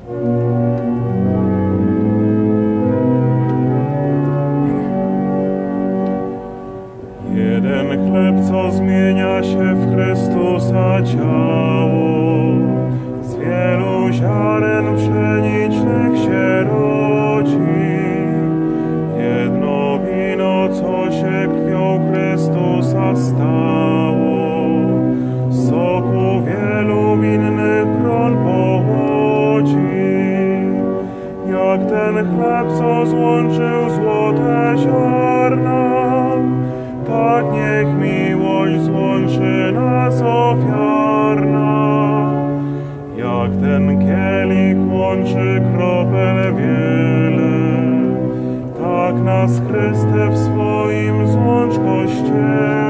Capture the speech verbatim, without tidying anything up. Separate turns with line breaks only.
Jeden chleb, co zmienia się w Chrystusa ciało, z wielu ziaren pszenicznych się rodzi. Jedno wino, co się krwią Chrystusa stało, z soku wielu winnych gron pochodzi. Jak ten chleb, co złączył złote ziarna, tak niech miłość złączy nas ofiarna. Jak ten kielich łączy kropel wiele, tak nas Chryste w swoim złącz Kościele.